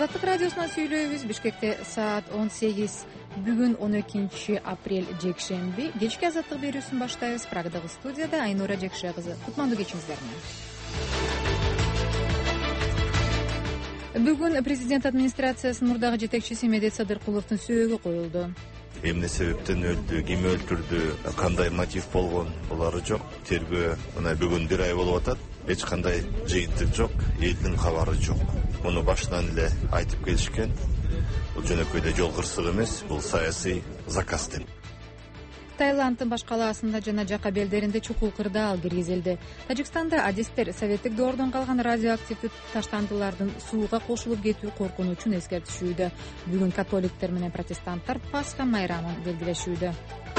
Азаттык радиосунан сүйлөйбүз. Бишкекте саат 18. Бүгүн 12 апрель жекшемби. Кечки азаттык берүүсүн баштайбыз. Прагадагы студияда Айнура Жекше кызы. Кутмандуу кечиңиздер менен. Бүгүн президент администрациясынын мурдагы жетекчиси Медет Садыркуловдун сөөгү коюлду. Эмне себептен өлдү, ким өлтүрдү, кандай мотив болгон, булары жок. Тергөө мына бүгүн 1 ай болуп атат. Эч кандай жыйынтык жок, элдин кабары жок. Муну башынан эле айтып келишкен. Бул жөнөкөйдө жол кырсыгы эмес, бул саясий заказ деп. Таиланддын баш калаасында жана жака белдеринде чукул кырдаал киргизилди. Тажикстанда адистер советтик доордон калган радиоактивдүү таштандылардын сууга кошулуп кетүү коркунучун эскертишүүдө. Бүгүн католиктер менен протестанттар Пасха майрамын белгилешүүдө.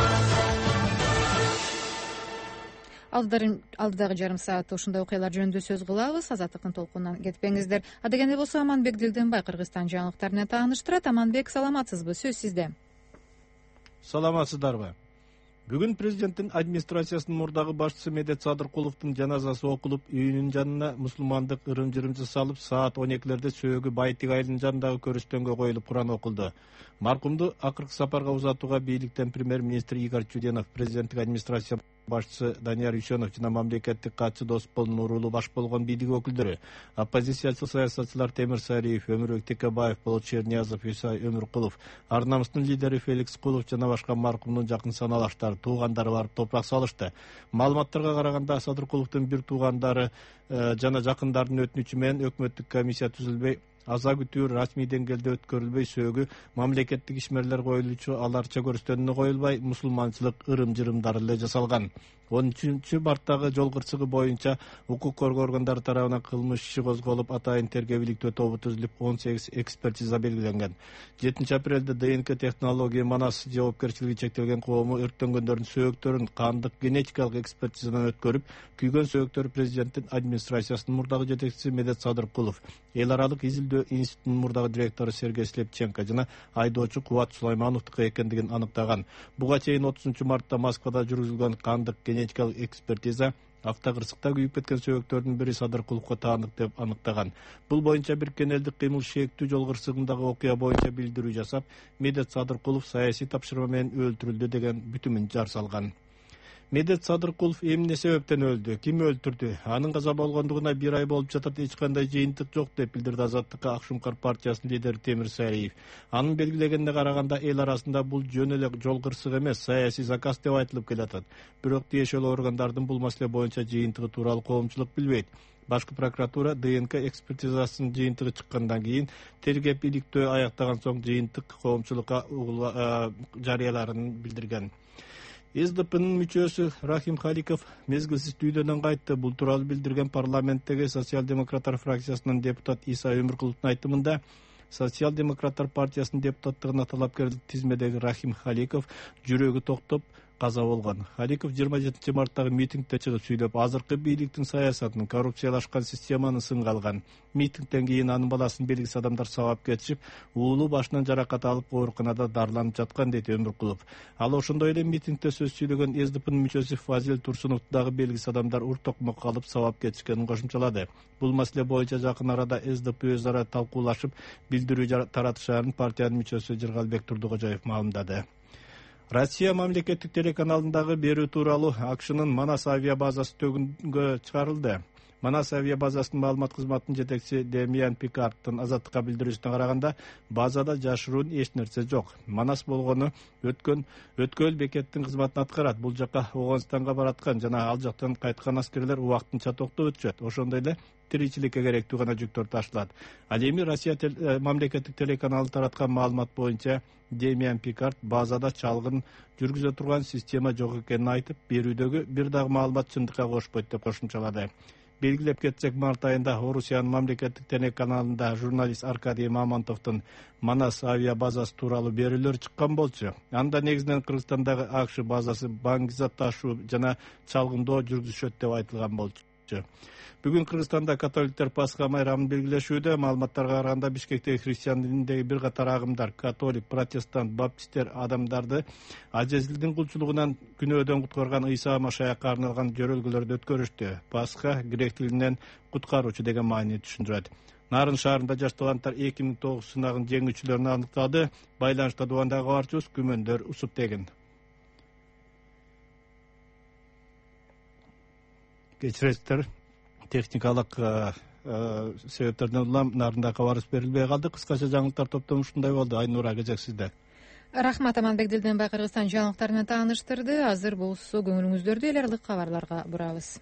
Алдыдагы жарым саатта ушундай окуялар жөнүндө сөз кылабыз. Азаттыктын толкунунан кетпеңиздер. Адегенде болсо Аманбек Дилденбай Кыргызстан жаңылыктары менен тааныштырат. Аманбек, саламатсызбы? Сөз сизде. Саламатсыздарбы? Бүгүн президенттин администрациясынын мурдагы башчысы Медет Садыркуловдун жаназасы окулуп, үйүнүн жанына мусулмандык ырым-жырымчы салып, саат 12-лерде сөөгү Байтик айылынын жанындагы көрүстөнгө коюлуп, Куран окулду. Маркумду акыркы сапарга узатууга бийликтен премьер-министр Игорь Чуденов, президенттик администрация башчысы Данияр Үчөнов жана мамлекеттик катчы Досбол Нурулу баш болгон бийлик өкүлдөрү, оппозициячы саясатчылар Темир Сариев, Өмүрбек Текебаев, Болот Черниязов, Исай Өмүркулов, Ар намыстын лидери Феликс Кулов жана башка маркумдун жакын саналаштары, туугандары барып топурак салышты. Маалыматтарга караганда Садыркуловдун бир туугандары жана жакындардын өтүнүчү менен өкмөттүк комиссия түзүлбөй, аза күтүү расмий деңгээлде өткөрүлбөй, сөөгү мамлекеттик ишмерлер коюлуучу аларча көрүстөнүнө коюлбай, мусулманчылык ырым-жырымдары эле жасалган. 13 марттагы жол кырсыгы боюнча укук коргоо органдары тарабынан кылмыш иши козголуп, атайын тергөө иликтөө тобу түзүлүп, 18 экспертиза белгиленген. 7 апрелде ДНК технология Манас жоопкерчилиги чектелген коому өрттөнгөндөрдүн сөөгүттөрүн кандык генетикалык экспертизадан өткөрүп, күйгөн сөөгүттөр президенттин администрациясынын мурдагы жетекчиси Медет Садыркулов, эл аралык изилдөө институтунун мурдагы директору Сергей Слепченко жана айдоочу Кубат Сулаймановдуку экендигин аныктаган. Буга чейин 30 мартта Москвада жүргүзүлгөн кандык генетикалык экспертиза автокырсыкта күйүп кеткен сөөгүттөрдүн бири Садыркуловго таандык деп аныктаган. Бул боюнча Бириккен Элдик кыймыл шектүү жол кырсыгындагы окуя боюнча билдирүү жасап, Медет Садыркулов саясий тапшырма менен өлтүрүлдү деген бүтүмүн жар салган. Медет Садыркулов эмне себептен өлдү, ким өлтүрдү, анын каза болгондугуна 1 ай болуп жатат, эч кандай жыйынтык жок деп билдирди Азаттыкка Ак Шумкар партиясынын лидери Темир Сариев. Анын белгилегенине караганда, эл арасында бул жөн эле жол кырсыгы эмес, саясий заказ деп айтылып келатат. Бирок тиешелүү органдардын бул маселе боюнча жыйынтыгы тууралуу коомчулук билбейт. Башкы прокуратура ДНК экспертизасынын жыйынтыгы чыккандан кийин тергеп иликтөө аяктаган соң жыйынтык коомчулукка жарыяларын билдирген. СДПнын мүчөсү Рахим Халиков мезгилсиз түйдөнөн кайтты. Бул тууралуу билдирген парламенттеги социал-демократтар фракциясынын депутат Исай Өмүркуловдун айтымында, социал-демократтар партиясынын депутаттыгына талапкерлик тизмедеги Рахим Халиков жүрөгү токтоп каза болгон. Халиков 27 марттагы митингде чыгып сүйлөп, азыркы бийликтин саясатын, коррупциялашкан системаны сынга алган. Митингден кийин анын баласын белгисиз адамдар сабап кетишип, уулу башынан жаракат алып ооруканада дарыланып жаткан, дейт Өмүркулов. Ал ошондой эле митингде сөз сүйлөгөн СДПнын мүчөсү Фазил Турсуновду дагы белгисиз адамдар уртокмок алып сабап кетишкенин кошумчалады. Бул маселе боюнча жакын арада СДП өз ара талкуулашып, билдирүү таратышарын партиянын мүчөсү Жыргалбек Турдукожоев маалымдады. Россия мамлекеттик телеканалындагы берүү тууралуу АКШнын Манас авиабазасы төгүнгө чыгарылды. Манас авиабазасынын маалымат кызматынын жетекчиси Демьян Пикардтын Азаттыкка билдирүүсүнө караганда, базада жашыруун эч нерсе жок. Манас болгону өткөл бекеттин кызматын аткарат. Бул жака Оганстанга бараткан жана ал жактан кайткан аскерлер убактынча токтоп өтүшөт. Ошондой эле тиричиликке керектүү гана жүктөр ташталат. Ал эми Россия мамлекеттик телеканалы тараткан маалымат боюнча Демьян Пикард базада чалгын жүргүзө турган система жок экенин айтып, берүүдөгү бир дагы маалымат чындыкка кошпойт деп кошумчалады. Белгилеп кетсек, март айында Орусиянын мамлекеттик телеканалында журналист Аркадий Мамонтовдун Манас авиабазасы тууралуу берүүлөр чыккан болчу. Анда негизинен Кыргызстандагы АКШ базасы баңгизат ташуу жана чалгындоо жүргүзүшөт деп айтылган болчу. Бүгүн Кыргызстанда католиктер Пасха майрамын белгилешүүдө. Маалыматтарга караганда, Бишкектеги христиан дининдеги бир катар агымдар, католик, протестант, баптисттер адамдарды ажезилдин кулчулугунан күнөөдөн куткарган Ыйса Машаякка арналган жөрөлгөлөрдү өткөрүштү. Пасха грек тилинен куткаруучу деген маани түшүндүрөт. Нарын шаарында жаш таланттар 2009 сынагын жеңүүчүлөрүн аныктады. Байланышта дубандагы кабарчыбыз Күмөндөр Усуптеген. Кечиресиздер, техникалык себептерден улам нарында кабарыбыз берилбей калды. Кыскача жаңылыктар топтому ушундай болду. Айнура кезек сизде. Рахмат, Аманбек Дилденбай Кыргызстан жаңылыктары менен тааныштырды. Азыр болсо көңүлүңүздөрдү эл аралык кабарларга бурабыз.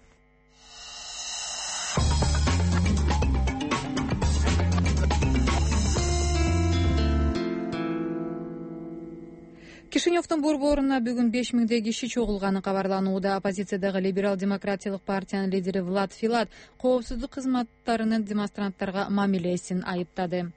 Кишиневдин борборуна бүгүн 5000 киши чогулганы кабарланууда. Оппозициядагы либерал-демократиялык партиянын лидери Влад Филат коопсуздук кызматтарынын демонстранттарга мамилесин айыптады.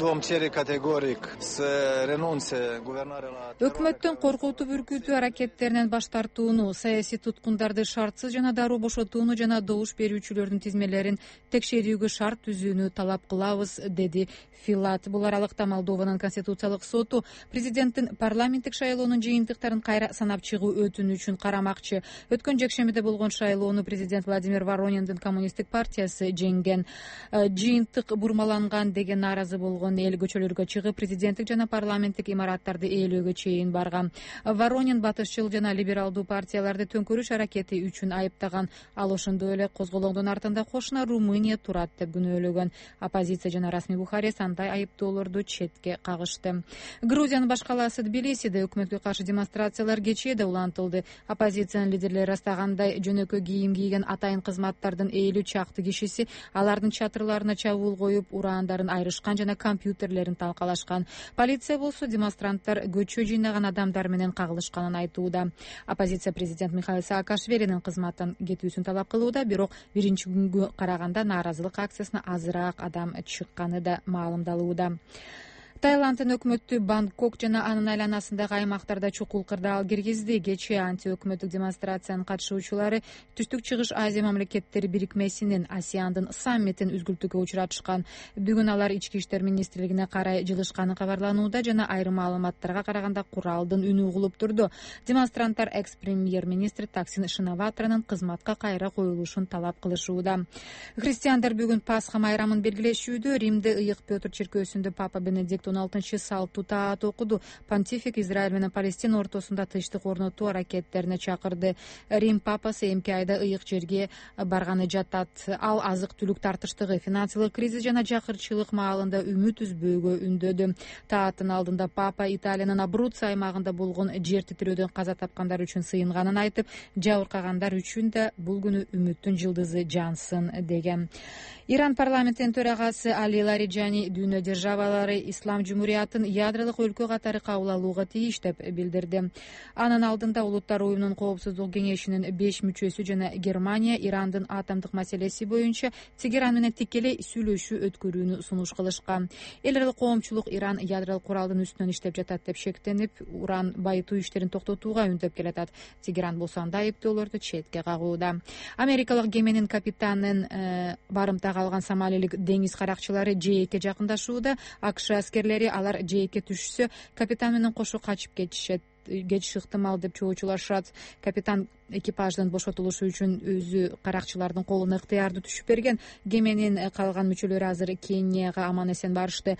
Өкмөттүн коркутуп үркүтүү аракеттеринен баш тартууну, саясий туткундарды шартсыз жана дароо бошотууну жана добуш берүүчүлөрдүн тизмелерин текшерүүгө шарт түзүүнү талап кылабыз, деди Филат. Бул аралыкта Молдованын Конституциялык соту президенттин парламенттик шайлоонун жыйынтыктарын кайра санап чыгуу өтүнүчүн карамакчы. Өткөн жекшембиде болгон шайлоону президент Владимир Ворониндин коммунисттик партиясы жеңген. Жыйынтык бурмаланган деген нааразы болгон эл көчөлөргө чыгып, президенттик жана парламенттик имараттарды ээлөөгө чейин барган. Воронин батышчыл жана либералдуу партияларды төңкөрүш аракети үчүн айыптаган. Ал ошондой эле козголоңдун артында кошуна Румыния турат деп күнөөлөгөн. Оппозиция жана Расмий Бухарес андай айыптоолорду четке кагышты. Грузиянын баш калаасы Тбилисиде өкмөткө каршы демонстрациялар кечээде улантылды. Оппозициянын лидерлери растагандай, жөнөкөй кийим кийген атайын кызматтардын 50 чакты кишиси алардын чатырларына чабуул коюп, ураандарын айрышкан жана компьютерлерин талкалашкан. Полиция болсо демонстранттар көчө жыйнаган адамдар менен кагылышканын айтууда. Оппозиция президент Михаил Саакашвилинин кызматтан кетүүсүн талап кылууда, бирок биринчи күнгө караганда нааразылык акциясына азыраак адам чыкканы да маалымдалууда. Таиланддын өкмөтү Бангкок жана анын айланасындагы аймактарда чукул кырдаал киргизди. Кечээ антиөкмөттүк демонстрациянын катышуучулары Түштүк Чыгыш Азия мамлекеттери бирикмесинин ASEANдын саммитин үзгүлтүүгө учуратышкан. Бүгүн алар ички иштер министрлигине карай жылышканы кабарланууда жана айрым маалыматтарга караганда куралдын үнү угулуп турду. Демонстранттар экс-премьер-министр Таксин Шинаватранын кызматка кайра коюлушун талап кылышууда. Христиандар бүгүн Пасха майрамын белгилешүүдө. Римде ыйык Петр чиркөөсүндө Папа Бенедикт 16 салтуу таат окуду. Понтифик Израиль менен Палестина ортосунда тынчтык орнотуу аракеттерине чакырды. Рим папасы эмки айда ыйык жерге барганы жатат. Ал азык-түлүк тартыштыгы, финансылык кризис жана жакырчылык маалында үмүт үзбөөгө үндөдү. Тааттын алдында папа Италиянын Абруццо аймагында болгон жер титирөөдөн каза тапкандар үчүн сыйынганын айтып, жабыркагандар үчүн да бул күнү үмүттүн жылдызы жансын деген. Иран парламентинин төрагасы Али Лариджани дүйнө державалары Ислам Жумуриятын ядролук өлкө катары кабыл алууга тийиш деп билдирди. Анын алдында Улуттар уюмунун коопсуздук кеңешинин 5 мүчөсү жана Германия Ирандын атомдук маселеси боюнча Тегеран менен тикелей сүйлөшүү өткөрүүнү сунуш кылышкан. Эл аралык коомчулук Иран ядролук куралдын үстүнөн иштеп жатат деп шектенип, уран байытуу иштерин токтотууга үндөп келатат. Тегеран болсо андай айыптоолорду четке кагууда. Америкалык кеменин капитанын барымтага алган сомалилик деңиз каракчылары жээкке жакындашууда. АКШ аскерлери алар жээкке түшсө, капитан менен кошо качып кетишет. Кетиши ыктымал деп чоочулашат. Капитан экипаждын бошотулушу үчүн өзү каракчылардын колуна ыктыярды түшүп берген. Кеменин калган мүчөлөрү азыр Кенияга аман эсен барышты.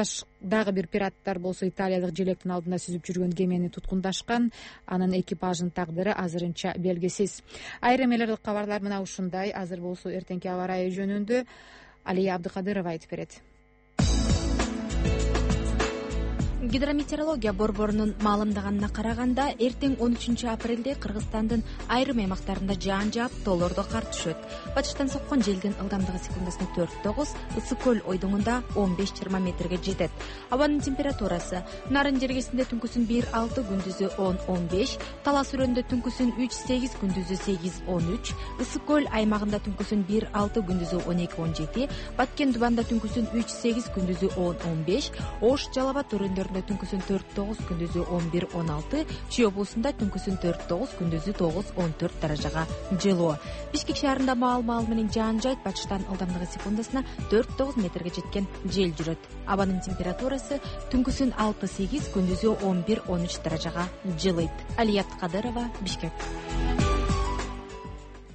Дагы бир пираттар болсо Италиялык желектин алдында сүзүп жүргөн кемени туткундашкан. Анын экипажынын тагдыры азырынча белгисиз. Айрым эл аралык кабарлар мына ушундай. Азыр болсо эртеңки аба ырайы жөнүндө Алия Абдыкадырова айтып берет. Гидрометеорология борборунун маалымдаганына караганда, эртең 13 апрелде Кыргызстандын айрым аймактарында жаан жаап, тоолордо кар түшөт. Батыштан соккон желдин ылдамдыгы секундасына 4-9, ысык көл ойдоңунда 15-20 метрге жетет. Абанын температурасы: Нарын жергесинде түнкүсүн 1-6, күндүзү 10-15, Талас өрөндө түнкүсүн 3-8, күндүзү 8-13, ысык көл аймагында түнкүсүн 1-6, күндүзү 12-17, Баткен Дубанда түнкүсүн 3-8, күндүзү 10-15, Ош Жалалабад өрөндөрүндө түнкүсүн 4-9, күндүзү 11-16, Чүй облусунда түнкүсүн 4-9, күндүзү 9-14 даражага жылуу. Бишкек шаарында маал менен жаан жайт, батыштан ылдамдыгы секундасына 4-9 метрге жеткен жел жүрөт. Абанын температурасы түнкүсүн 6-8, күндүзү 11-13 даражага жылыйт. Алия Абдыкадырова, Бишкек.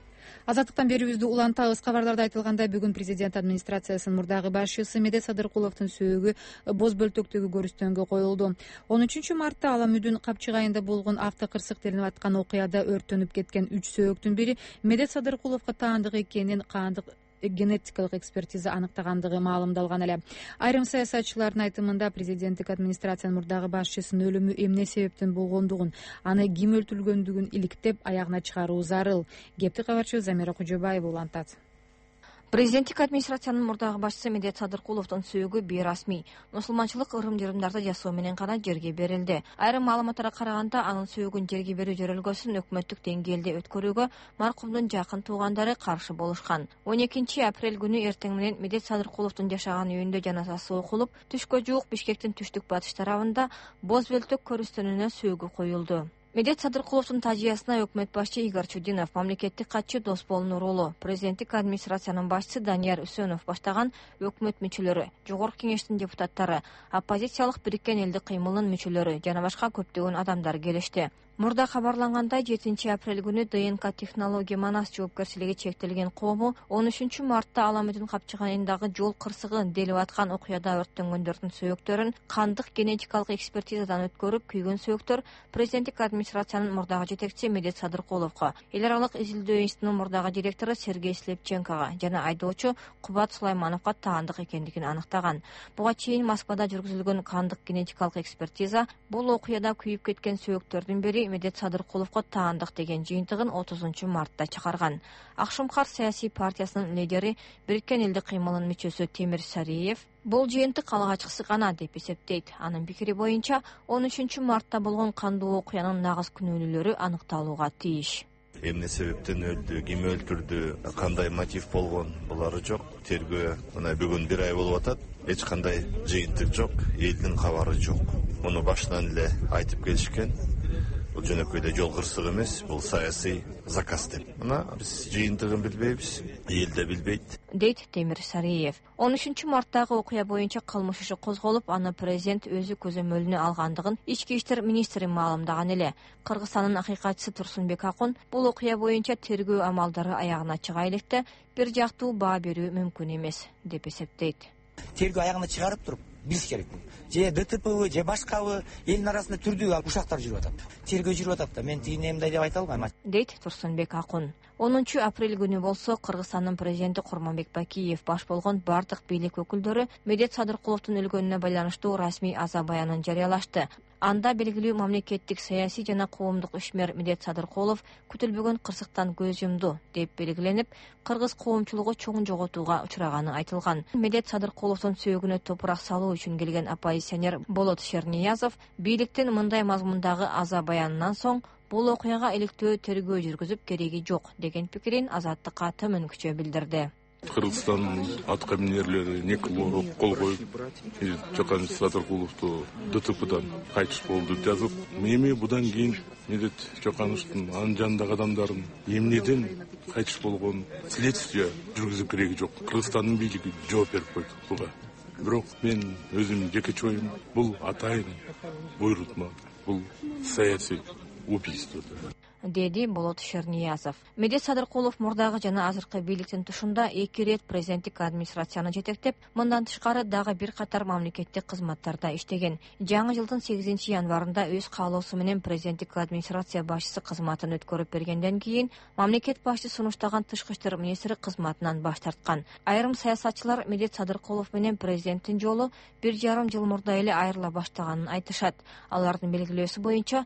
Азаттыктан берүүбүздү улантабыз. Кабарларда айтылгандай, бүгүн президент администрациясынын мурдагы башчысы Медет Садыркуловдун сөөгү Боз бөлтөктөгү көрүстөнгө коюлду. 13 мартта Ала Мүдүн Капчыгайында болгон автокырсык делинип аткан окуяда өрттөнүп кеткен 3 сөөктүн бири Медет Садыркуловго таандык экенин кандык генетикалык экспертиза аныктагандыгы маалымдалган эле. Айрым саясатчылардын айтымында президенттик администрациянын мурдагы башчысынын өлүмү эмне себептен болгондугун, аны ким өлтүргөндүгүн иликтеп аягына чыгаруу зарыл. Кепти кабарчыбыз Замира Кожобаева улантат. Президенттик администрациянын мурдагы башчысы Медет Садыркуловдун сөөгү бейрасмий мусулманчылык ырым-жырымдарды жасоо менен гана жерге берилди. Айрым маалыматтарга караганда, анын сөөгүн жерге берүү жөрөлгөсүн өкмөттүк деңгээлде өткөрүүгө маркумдун жакын туугандары каршы болушкан. 12 апрель күнү эртең менен Медет Садыркуловдун жашаган үйүндө жаназасы окулуп, түшкө жуук Бишкектин түштүк батыш тарабында Боз бөлтөк көрүстөнүнө сөөгү коюлду. Медет Садыркуловдун тажыясына өкмөт башчы Игорь Чудинов, мамлекеттик катчы Досбол Нурулу, президенттик администрациянын башчысы Данияр Үсөнов баштаган өкмөт мүчөлөрү, жогорку кеңештин депутаттары, оппозициялык Бириккен элдик кыймылынын мүчөлөрү жана башка көптөгөн адамдар келишти. Мурда кабарлангандай, 7 апрель күнү ДНК технология Манас жоопкерчилиги чектелген коому 13 мартта Ала Мүдүн Капчыгайындагы жол кырсыгы делип аткан окуяда өрттөнгөндөрдүн сөөктөрүн кандык генетикалык экспертизадан өткөрүп, күйгөн сөөктөр президенттик администрациянын мурдагы жетекчиси Медет Садыркуловго, эл аралык изилдөө институтунун мурдагы директору Сергей Слепченкого жана айдоочу Кубат Сулаймановго таандык экендигин аныктаган. Буга чейин Москвада жүргүзүлгөн кандык генетикалык экспертиза бул окуяда күйүп кеткен сөөктөрдүн бири Медет Садыркуловго таандык деген жыйынтыгын 30 мартта чыгарган. Акшумкар саясий партиясынын лидери, Бириккен элдик кыймылынын мүчөсү Темир Сариев бул жыйынтык алгачкысы гана деп эсептейт. Анын пикири боюнча 13 мартта болгон кандуу окуянын нагыз күнөөлүүлөрү аныкталууга тийиш. Эмне себептен өлдү, ким өлтүрдү, кандай мотив болгон, булары жок. Тергөө мына бүгүн 1 ай болуп атат. Эч кандай жыйынтык жок, элдин кабары жок. Муну башынан эле айтып келишкен. Бул жөнөкөй эле жол кырсыгы эмес, бул саясий заказ деп. Мына биз жыйынтыгын билбейбиз, эл да билбейт, дейт Темир Сариев. 13 марттагы окуя боюнча кылмыш иши козголуп, аны президент өзү көзөмөлүнө алгандыгын ички иштер министри маалымдаган эле. Кыргызстандын акыйкатчысы Турсунбек Акун бул окуя боюнча тергөө амалдары аягына чыга электе, бир жактуу баа берүү мүмкүн эмес деп эсептейт. Тергөө аягына чыгарып туруп билиш керек. Же ДТПбы, же башкабы элдин арасында түрдүү ушактар жүрүп атат. Тергөө жүрүп атат да, мен тигине эмне деп айта албайм, дейт Турсунбек Акун. 10 апрель күнү болсо Кыргызстандын президенти Курманбек Бакиев баш болгон бардык бийлик өкүлдөрү Медет Садыркуловдун өлгөнүнө байланыштуу расмий аза баянын жарыялашты. Анда белгилүү мамлекеттик саясий жана коомдук ишмер Медет Садыркулов күтүлбөгөн кырсыктан көз жумду деп белгиленип, кыргыз коомчулугу чоң жоготууга учураганы айтылган. Медет Садыркуловдун сөөгүнө топурак салуу үчүн келген оппозиционер Болот Шерниязов бийликтин мындай мазмундагы аза баянынан соң бул окуяга иликтөө тергөө жүргүзүп кереги жок деген пикирин Азаттыкка төмөнкүчө билдирди. Кыргызстандын аткаминерлери некелерге кол коюп, Жакан Садыркуловду ДТПдан кайтыш болду жазып, эми будан кийин Медет Жакановдун анын жанындагы адамдарын эмнеден кайтыш болгон следствие жүргүзүп кереги жок. Кыргызстандын бийлиги жооп берип койду буга. Бирок мен өзүм жеке оюм, бул атайын буйрутма, бул саясий убийство деди Болот Шерниязов. Медет Садыркулов мурдагы жана азыркы бийликтин тушунда 2 рет президенттик администрацияны жетектеп, мындан тышкары дагы бир катар мамлекеттик кызматтарда иштеген. Жаңы жылдын 8 январында өз каалоосу менен президенттик администрация башчысы кызматын өткөрүп бергенден кийин мамлекет башчысы сунуштаган тышкы иштер министри кызматынан баш тарткан. Айрым саясатчылар Медет Садыркулов менен президенттин жолу 1,5 жыл мурда эле айрыла баштаганын айтышат. Алардын белгилөөсү боюнча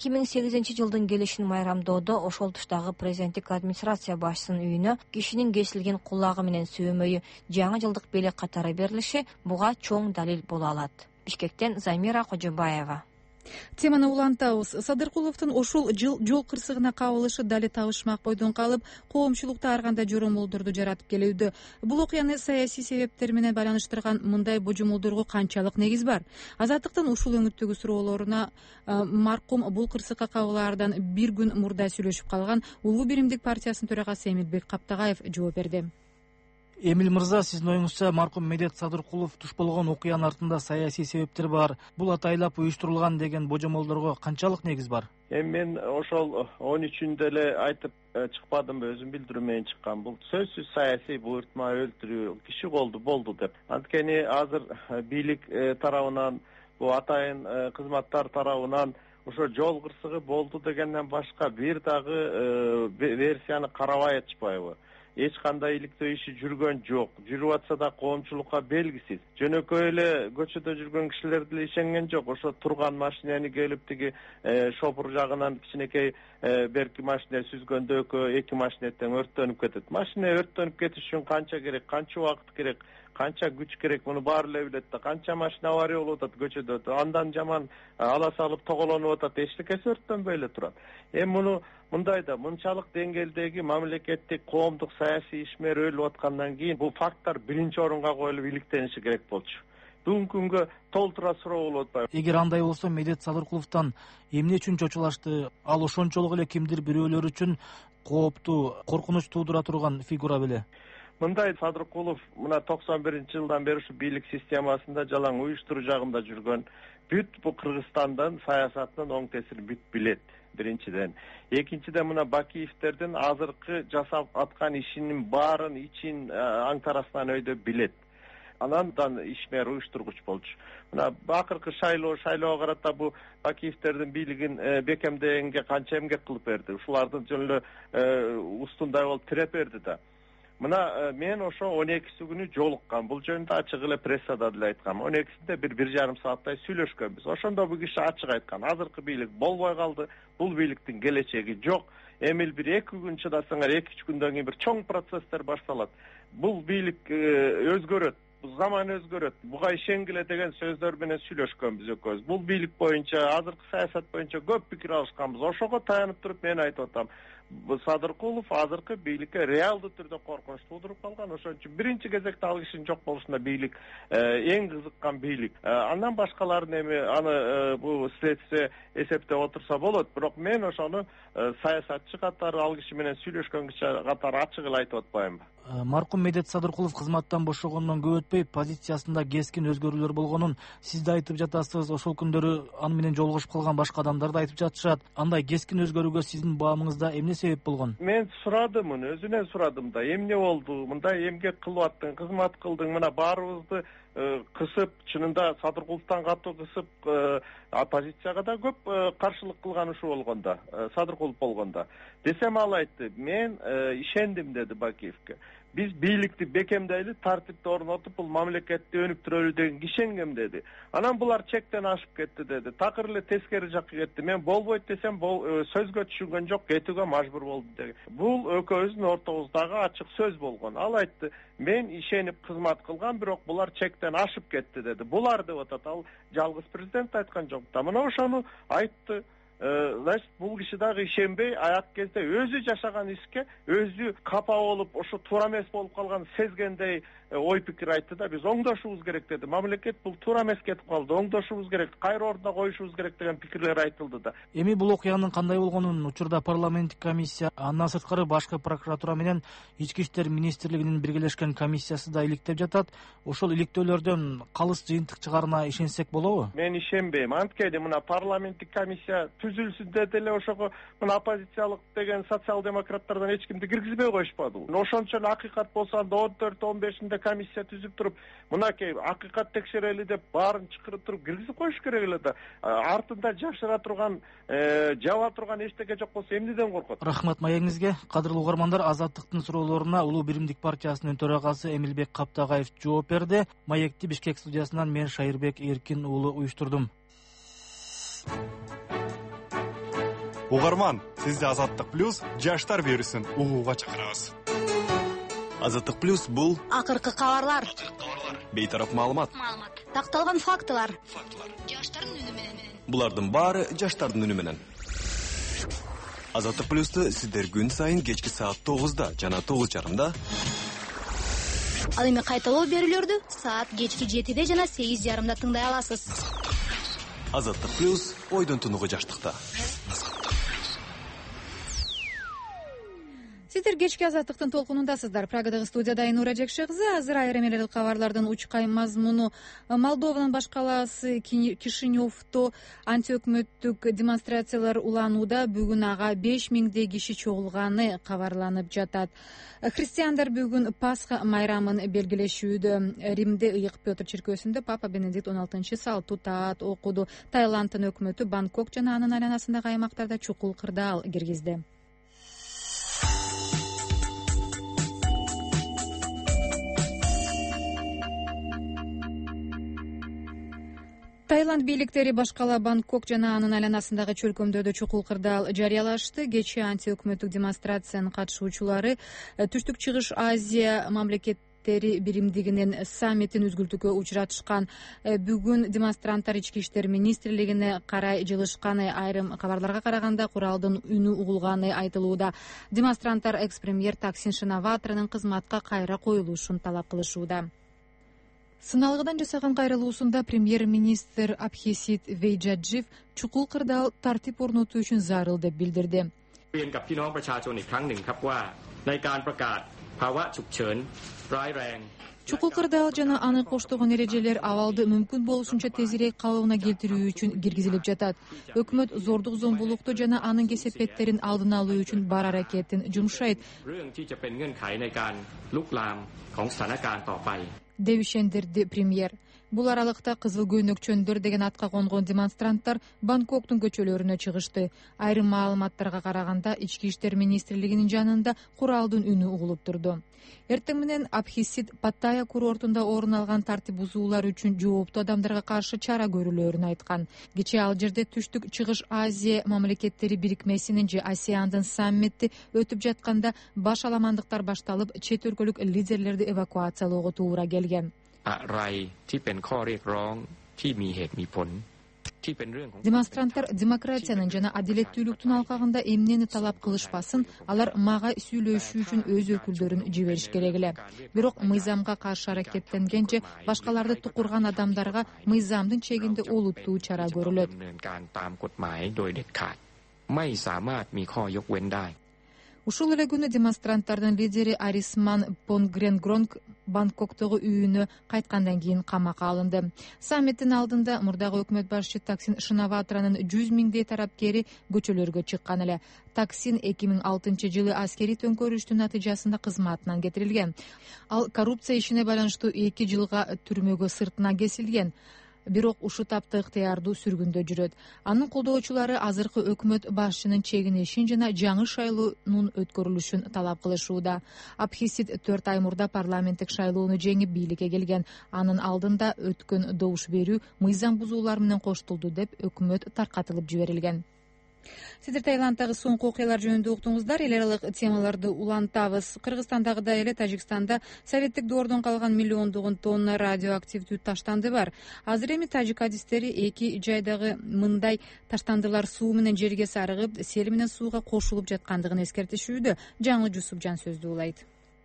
2008 жылдын келишин майрамдоодо ошол туштагы президенттик администрация башчысынын үйүнө кишинин кесилген кулагы менен сөөмөйү жаңы жылдык белек катары берилиши буга чоң далил боло алат. Бишкектен Замира Кожобаева. Теманы улантабыз. Садыркуловдун ошол жол кырсыгына кабылышы дали табышмак бойдон калып, коомчулукта ар кандай жоромолдорду жаратып келүүдө. Бул окуяны саясий себептер менен байланыштырган мындай божомолдорго канчалык негиз бар? Азаттыктын ушул өңүттөгү суроолоруна маркум бул кырсыкка кабылаардан бир күн мурда сүйлөшүп калган Улуу биримдик партиясынын төрагасы Эмилбек Каптагаев жооп берди. Эмил мырза, сиздин оюңузча маркум Медет Садыркулов туш болгон окуянын артында саясий себептер бар, бул атайлап уюштурулган деген божомолдорго канчалык негиз бар? Мен ошол 13-үндө эле айтып чыкпадымбы, өзүм билдирүү менен чыккан. Бул сөзсүз саясий буйртма, өлтүрүү, киши болду деп. Анткени азыр бийлик тарабынан, бул атайын кызматтар тарабынан ошо жол кырсыгы болду дегенден башка бир дагы версияны карабай атышпайбы? Эч кандай иликтөө иши жүргөн жок. Жүрүп атса да коомчулукка белгисиз. Жөнөкөй эле көчөдө жүргөн кишилер деле ишенген жок. Ошо турган машинени келип тиги шопур жагынан кичинекей берки машина сүзгөндө эки машина тең өрттөнүп кетет. Машина өрттөнүп кетиш үчүн канча керек, канча убакыт керек, канча күч керек, муну баары эле билет да. Канча машина авария болуп атат көчөдө. Андан жаман ала салып тоголонуп атат. Эчтекеси өрттөнбөй эле турат. Муну мындайда мынчалык деңгээлдеги мамлекеттик, коомдук саясий ишмер өлүп аткандан кийин бул факттар биринчи орунга коюлуп иликтениши керек болчу. Бүгүнкү күнгө толтура суроо болуп атпайбы? Эгер андай болсо, Медет Садыркуловдон эмне үчүн чочулашты? Ал ошончолук эле кимдир бирөөлөр үчүн кооптуу, коркунуч туудура турган фигура беле? Мындай, Садыркулов мына 91-жылдан бери ушу бийлик системасында жалаң уюштуруу жагында жүргөн, бүт бул Кыргызстандын саясатынын оң тесирин бүт билет. Биринчиден. Экинчиден, мына Бакиевтердин азыркы жасап аткан ишинин баарын ичин аңтарасынан өйдө билет. Андан ишмер уюштургуч болчу. Мына акыркы шайлоого карата бу Бакиевтердин бийлигин бекемдегенге канча эмгек кылып берди. Ушулардын жөн эле устундай болуп тиреп берди да. Мына мен ошо 12-си күнү жолуккан. Бул жөнүндө ачык эле прессада деле айткам. 12-синде 1,5 сааттай сүйлөшкөнбүз. Ошондо бул киши ачык айткан. Азыркы бийлик болбой калды. Бул бийликтин келечеги жок. Эмил 1-2 күн чыдасаңар, 2-3 күндөн кийин бир чоң процесстер башталат. Бул бийлик өзгөрөт. Заман өзгөрөт. Буга ишенгиле деген сөздөр менен сүйлөшкөнбүз экөөбүз. Бул бийлик боюнча, азыркы саясат боюнча көп пикир алышканбыз. Ошого таянып туруп мен айтып атам. Садыркулов азыркы бийликке реалдуу түрдө коркунуч туудуруп калган. Ошон үчүн биринчи кезекте ал кишинин жок болушуна бийлик эң кызыккан бийлик. Андан башкаларын эми аны бул следствие эсептеп отурса болот. Бирок мен ошону саясатчы катары ал киши менен сүйлөшкөн киши катары ачык эле айтып атпаймынбы? Маркум Медет Садыркулов кызматтан бошогондон көп өтпөй позициясында кескин өзгөрүүлөр болгонун сиз да айтып жатасыз. Ошол күндөрү аны менен жолугушуп калган башка адамдар да айтып жатышат. Андай кескин өзгөрүүгө сиздин баамыңызда эмне себеп болгон? Мен сурадым муну, өзүнөн сурадым да. Эмне болду? Мындай эмгек кылып аттың, кызмат кылдың, мына баарыбызды кысып, чынында Садыркуловдон катуу кысып, оппозицияга да көп каршылык кылган ушу болгондо, Садыркулов болгондо. Десем ал айтты, мен ишендим деди Бакиевке. Биз бийликти бекемдейли, тартипти орнотуп, бул мамлекетти өнүктүрөлү деген ишенгем деди. Анан булар чектен ашып кетти деди. Такыр эле тескери жакка кетти. Мен болбойт десем, сөзгө түшүнгөн жок, кетүүгө мажбур болду деген. Бул экөөбүздүн ортобуздагы ачык сөз болгон. Ал айтты, мен ишенип кызмат кылган, бирок булар чектен ашып кетти деди. Булар деп атат, ал жалгыз президент айткан жок да. Мына ошону айтты. Значит, бул киши дагы ишенбей, аяк кезде өзү жашаган ишке өзү капа болуп, ошо туура эмес болуп калган сезгендей ой пикир айтты да, биз оңдошубуз керек деди. Мамлекет бул туура эмес кетип калды, оңдошубуз керек, кайра ордуна коюшубуз керек деген пикирлер айтылды да. Эми бул окуянын кандай болгонун учурда парламенттик комиссия, андан сырткары башкы прокуратура менен Ички иштер министрлигинин биргелешкен комиссиясы да иликтеп жатат. Ошол иликтөөлөрдөн калыс жыйынтык чыгарына ишенсек болобу? Мен ишенбейм. Анткени мына парламенттик комиссия түзүлсүндө деле ошого мына оппозициялык деген социал-демократтардан эч кимди киргизбей коюшпады. Ошончо акыйкат болсо анда 14-15-инде комиссия түзүп туруп, мынакей акыйкат текшерели деп баарын чакырып туруп киргизип коюш керек эле да. Артында жашыра турган, жаба турган эчтеке жок болсо эмнеден коркот? Рахмат маегиңизге. Кадырлуу угармандар, Азаттыктын суроолоруна Улуу биримдик партиясынын төрагасы Эмилбек Каптагаев жооп берди. Маекти Бишкек студиясынан мен Шайырбек Эркин уулу уюштурдум. Угарман, сизди Азаттык плюс жаштар берүүсүн угууга чакырабыз. Азаттык плюс бул акыркы кабарлар, бейтараптуу маалымат, такталган фактылар, жаштардын үнү менен. Булардын баары жаштардын үнү менен. Азаттык плюсту сиздер күн сайын кечки саат 9-да жана 9:30-да, ал эми кайталоо берүүлөрдү саат кечки 7-де жана 8:30-да тыңдай аласыз. Азаттык плюс ойдон тунугу жаштыкта. Сиздерге кечки азаттыктын толкунундасыздар. Прагадагы студияда Айнура Жекшекызы. Азыр айрым эл кабарлардын учкай мазмуну. Молдованын баш калаасы Кишиневдо антиөкмөттүк демонстрациялар уланууда. Бүгүн ага 5000 киши чогулганы кабарланып жатат. Христиандар бүгүн Пасха майрамын белгилешүүдө. Римде ыйык Петр чиркөөсүндө Папа Бенедикт 16 салтуу таат окуду. Таиланддын өкмөтү Бангкок жана анын айланасындагы аймактарда чукул кырдаал киргизди. Таиланд бийликтери баш кала Бангкок жана анын айланасындагы чөлкөмдөрдө чукул кырдаал жарыялашты. Кечээ антиөкмөттүк демонстрациянын катышуучулары Түштүк Чыгыш Азия мамлекеттери биримдигинин саммитин үзгүлтүүгө учуратышкан. Бүгүн демонстранттар ички иштер министрлигине карай жылышканы, айрым кабарларга караганда куралдын үнү угулганы айтылууда. Демонстранттар экс-премьер Таксин Шинаватранын кызматка кайра коюлушун талап кылышууда. Сыналгыдан жасаган кайрылуусунда премьер-министр Абхисит Вейджаджив чукул кырдаал тартип орнотуу үчүн зарыл деп билдирди. Чукул кырдаал жана аны коштогон эрежелер абалды мүмкүн болушунча тезирээк калыбына келтирүү үчүн киргизилип жатат. Өкмөт зордук зомбулукту жана анын кесепеттерин алдын алуу үчүн бар аракетин жумшайт деп ишендирди премьер. Бул аралыкта кызыл көйнөкчөндөр деген атка конгон демонстранттар Бангкоктун көчөлөрүнө чыгышты. Айрым маалыматтарга караганда ички иштер министрлигинин жанында куралдын үнү угулуп турду. Эртең менен Абхисит Паттайя курортунда орун алган тартип бузуулар үчүн жооптуу адамдарга каршы чара көрүлөөрүн айткан. Кечээ ал жерде Түштүк Чыгыш Азия мамлекеттери бирикмесинин же ASEANдын саммити өтүп жатканда баш аламандыктар башталып, чет өлкөлүк лидерлерди эвакуациялоого туура келген. Демонстранттар демократиянын жана адилеттүүлүктүн алкагында эмнени талап кылышпасын, алар мага сүйлөшүү үчүн өз өкүлдөрүн жибериш керек эле. Бирок мыйзамга каршы аракеттенген же башкаларды тукурган адамдарга мыйзамдын чегинде олуттуу чара көрүлөт. Ушул эле күнү демонстранттардын лидери Арисман Понгренгронг Бангкоктогу үйүнө кайткандан кийин камакка алынды. Саммиттин алдында мурдагы өкмөт башчы Таксин Шинаватранын 100 миңдей тарапкери көчөлөргө чыккан эле. Таксин 2006 жылы аскерий төңкөрүштүн натыйжасында кызматынан кетирилген. Ал коррупция ишине байланыштуу 2 жылга түрмөгө сыртына кесилген. Бирок ушу тапты ыктыярдуу сүргүндө жүрөт. Анын колдоочулары азыркы өкмөт башчынын чегинишин жана жаңы шайлоонун өткөрүлүшүн талап кылышууда. Абхисит 4 ай мурда парламенттик шайлоону жеңип бийликке келген. Анын алдында өткөн добуш берүү мыйзам бузуулар менен коштулду деп өкмөт таркатылып жиберилген. Сиздер Таиланддагы соңку окуялар жөнүндө уктуңуздар. Эл аралык темаларды улантабыз. Кыргызстандагыдай эле Тажикстанда советтик доордон калган миллиондогон тонна радиоактивдүү таштанды бар. Азыр эми тажик адистери эки жайдагы мындай таштандылар суу менен жерге сарыгып, сел менен сууга кошулуп жаткандыгын эскертишүүдө. Жаңы Жусупжан сөздү улайт.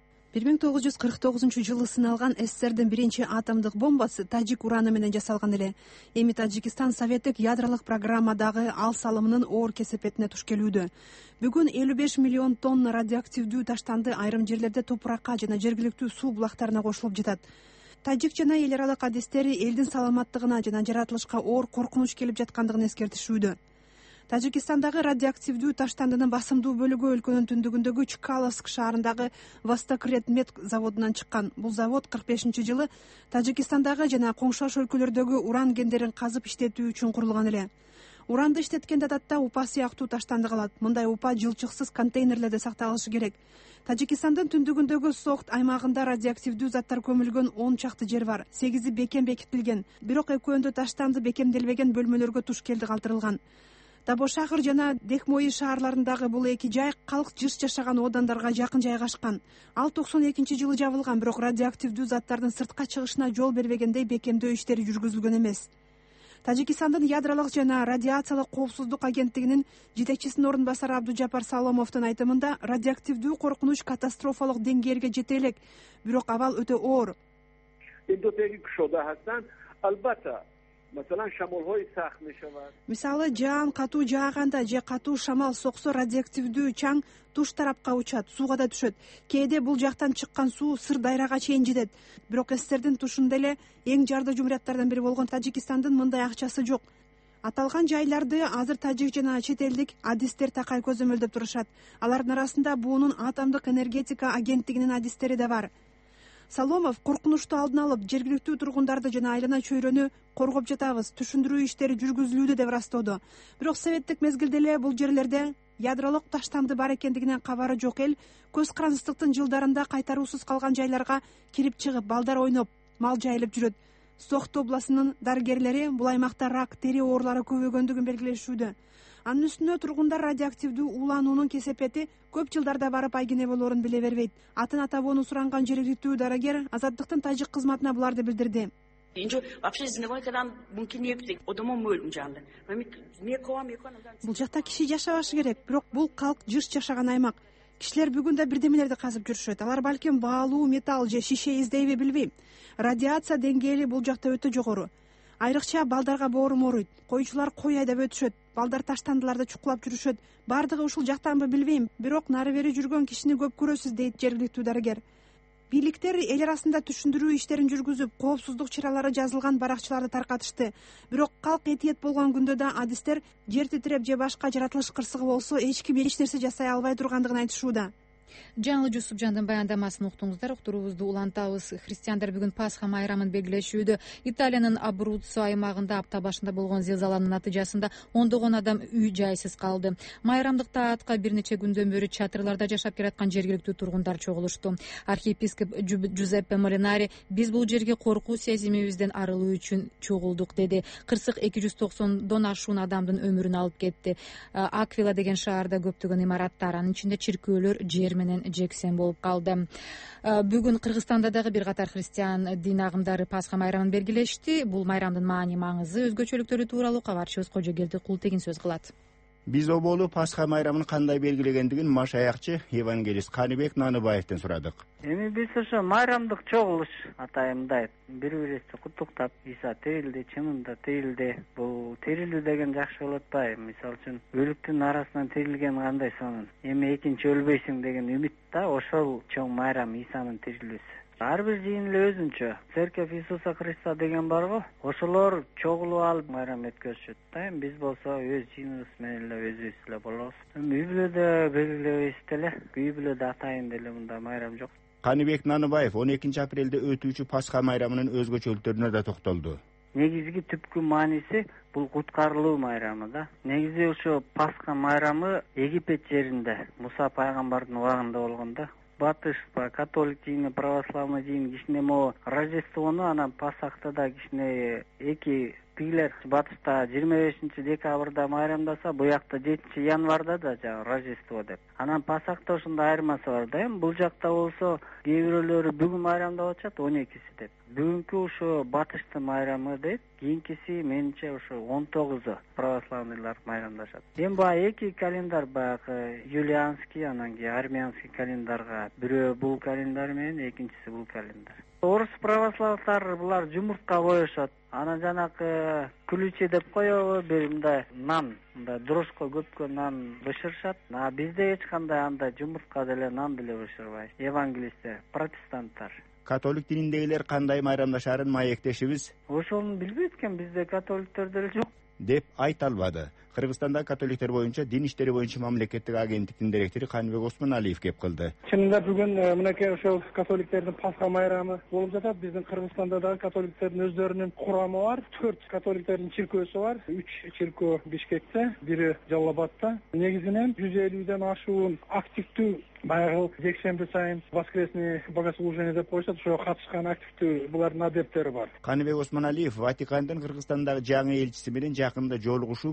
1949 жылы сыналган СССРдин биринчи атомдук бомбасы тажик ураны менен жасалган эле. Эми Тажикстан советтик ядролук программадагы ал салымынын оор кесепетине туш келүүдө. Бүгүн 55 миллион тонна радиоактивдүү таштанды айрым жерлерде топуракка жана жергиликтүү суу булактарына кошулуп жатат. Тажик жана эл аралык адистери элдин саламаттыгына жана жаратылышка оор коркунуч келип жаткандыгын эскертишүүдө. Тажикстандагы радиоактивдүү таштандынын басымдуу бөлүгү өлкөнүн түндүгүндөгү Чкаловск шаарындагы Востокредмет заводунан чыккан. Бул завод 45-жылы Тажикстандагы жана коңшуаш өлкөлөрдөгү уран кендерин казып иштетүү үчүн курулган эле. Уранды иштеткенде адатта упа сыяктуу таштанды калат. Мындай упа жылчыксыз контейнерлерде сакталышы керек. Тажикстандын түндүгүндөгү Сохт аймагында радиоактивдүү заттар көмүлгөн 10 чакты жер бар. 8и бекем бекитилген. Бирок экөөндө таштанды бекемделбеген бөлмөлөргө туш келди калтырылган. Табошахыр жана Дехмои шаарларындагы бул эки жай калк жыш жашаган одандарга жакын жайгашкан. Ал 92-жылы жабылган, бирок радиоактивдүү заттардын сыртка чыгышына жол бербегендей бекемдөө иштери жүргүзүлгөн эмес. Тажикстандын ядролук жана радиациялык коопсуздук агенттигинин жетекчисинин орун басары Абдужапар Саломовдун айтымында, радиоактивдүү коркунуч катастрофалык деңгээлге жете элек, бирок абал өтө оор. Masalan, shamolhoy saqnishi var. Мисалы, жаан катуу жааганда же катуу шамал соксо радиоактивдүү чаң туш тарапка учат, сууга да түшөт. Кээде бул жактан чыккан суу Сыр Дайрага чейин жетет. Бирок СССРдин тушунда эле эң жарды жумурияттардан бири болгон Тажикстандын мындай акчасы жок. Аталган жайларды азыр тажик жана чет элдик адистер такай көзөмөлдөп турушат. Алардын арасында буунун атомдук энергетика агенттигинин адистери да бар. Саломов коркунучту алдын алып, жергиликтүү тургундарды жана айлана чөйрөнү коргоп жатабыз, түшүндүрүү иштери жүргүзүлүүдө деп ырастоодо. Бирок советтик мезгилде эле бул жерлерде ядролук таштанды бар экендигинен кабары жок эл көз карандыстыктын жылдарында кайтаруусуз калган жайларга кирип чыгып, балдар ойноп, мал жайылып жүрөт. Сохто областынын дарыгерлери бул аймакта рак, тери оорулары көбөйгөндүгүн белгилешүүдө. Анын үстүнө тургундар радиоактивдүү уулануунун кесепети көп жылдарда барып айгине болоорун биле бербейт. Атын атабоону суранган жергиликтүү дарыгер Азаттыктын тажик кызматына буларды билдирди. Бул жакта киши жашабашы керек, бирок бул калк жыш жашаган аймак. Кишилер бүгүн да бирдемелерди казып жүрүшөт. Алар балким баалуу металл же шише издейби билбейм. Радиация деңгээли бул жакта өтө жогору. Айрыкча балдарга боорум ооруйт. Койчулар кой айдап өтүшөт. Балдар таштандыларда чукулап жүрүшөт. Бардыгы ушул жактанбы билбейм, бирок нары бери жүргөн кишини көп көрөсүз, дейт жергиликтүү дарыгер. Бийликтер эл арасында түшүндүрүү иштерин жүргүзүп, коопсуздук чаралары жазылган баракчаларды таркатышты. Бирок калк этиет болгон күндө да адистер жер титиреп же башка жаратылыш кырсыгы болсо эч ким эч нерсе жасай албай тургандыгын айтышууда. Жаңыл Жусупжандын баяндамасын уктуңуздар. Уктуруубузду улантабыз. Христиандар бүгүн Пасха майрамын белгилешүүдө. Италиянын Абруццо аймагында апта башында болгон зилзаланын натыйжасында ондогон адам үй жайсыз калды. Майрамдык таатка бир нече күндөн бери чатырларда жашап келаткан жергиликтүү тургундар чогулушту. Архиепископ Джузеппе Молинари биз бул жерге коркуу сезимибизден арылуу үчүн чогулдук, деди. Кырсык 290дон ашуун адамдын өмүрүн алып кетти. Аквила деген шаарда көптөгөн имараттар, анын ичинде чиркөөлөр жер менен жексен болуп калды. Бүгүн Кыргызстанда дагы бир катар христиан дин агымдары Пасха майрамын белгилешти. Бул майрамдын маани маңызы, өзгөчөлүктөрү тууралуу кабарчыбыз Кожогелди Култегин сөз кылат. Биз оболу Пасха майрамын кандай белгилегендигин машаякчы евангелист Каныбек Наныбаевден сурадык. Биз ошо майрамдык чогулуш атайымдайт. Бири-бирибизди куттуктап, Иса тирилди, чынында тирилди. Бул тирилүү деген жакшы болуп атпайбы? Мисалы үчүн өлүктүн арасынан тирилген кандай сонун. Эми экинчи өлбөйсүң деген үмүт да, ошол чоң майрам Исанын тирилүүсү. Ар бир жыйын эле өзүнчө. Церковь Иисуса Христа деген барго, ошолор чогулуп алып майрам өткөрүшөт да. Эми биз болсо өз жыйыныбыз менен эле өзүбүз эле болобуз. Үй бүлөдө белгилебейбиз эле, үй бүлөдө атайын деле мындай майрам жок. Каныбек Наныбаев 12 апрелде өтүүчү Пасха майрамынын өзгөчөлүктөрүнө да токтолду. Негизги түпкү мааниси бул куткарылуу майрамы да. Негизи ошо Пасха майрамы Египет жеринде Муса пайгамбардын убагында болгон да. Батыш католик дини, православный дин кичине могу Рождествону, анан Пасхты да кичине эки бийлер. Батышта 25 декабрда майрамдаса, буякта 7 январда да жаңы Рождество деп. Анан Пасхта ошондой айырмасы бар да. Эми бул жакта болсо кээ бирөөлөрү бүгүн майрамдап атышат 12-си деп. Бүгүнкү ошо батыштын майрамы дейт. Кийинкиси менимче ошо 19-у православныйлар майрамдашат. Эми баягы эки календар, баягы юлианский, анан кийин армянский календарга бирөө бул календар менен, экинчиси бул календар. Орус православтар булар жумуртка коюшат. Анан жанакы күлүчү деп коебу, бир мындай нан, мындай дрожко көпкө нан бышырышат. Бизде эч кандай андай жумуртка деле, нан деле бышырбайт. Евангелисттер, протестанттар. Католик дининдегилер кандай майрамдашарын маектешибиз? Ошону билбейт экен, бизде католиктер деле жок деп айта албады. Кыргызстанда католиктер боюнча дин иштери боюнча мамлекеттик агенттиктин директору Каныбек Осмоналиев кеп кылды. Чынында бүгүн мынакей ошол католиктердин Пасха майрамы болуп жатат. Биздин Кыргызстанда дагы католиктердин өздөрүнүн курамы бар. 4 католиктердин чиркөөсү бар. 3 чиркөө Бишкекте, бири Жалал Абадта. Негизинен 150ден ашуун активдүү баягы жекшемби сайын воскресный богослужение деп коюшат. Ошого катышкан активдүү булардын адептери бар. Каныбек Осмоналиев Ватикандын Кыргызстандагы жаңы элчиси менен жакында жолугушуу болгондугун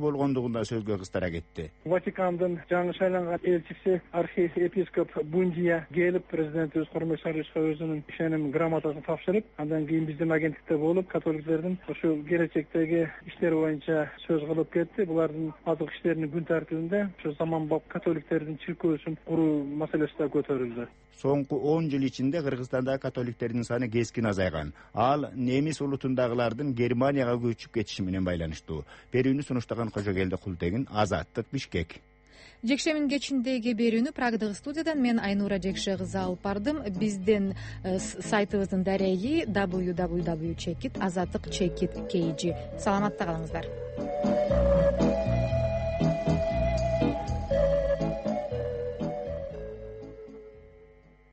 мурда сөзгө кыстара кетти. Ватикандын жаңы шайланган элчиси архиепископ Бундия келип президент өз Хормой Сарычка өзүнүн ишеним грамотасын тапшырып, андан кийин биздин агенттикте болуп, католиктердин ошо келечектеги иштери боюнча сөз кылып кетти. Булардын баардык иштеринин күн тартибинде ошо заманбап католиктердин чиркөөсүн куруу маселеси да көтөрүлдү. Соңку 10 жыл ичинде Кыргызстандагы католиктердин саны кескин азайган. Ал немис улутундагылардын Германияга көчүп кетиши менен байланыштуу. Берүүнү сунуштаган Кожогелди Култегин, Азаттык, Бишкек. Жекшембин кечиндеги берүүнү Прагдагы студиядан мен Айнура Жекше кызы алып бардым. Биздин сайтыбыздын дареги www.azattik.kg. Саламатта калыңыздар.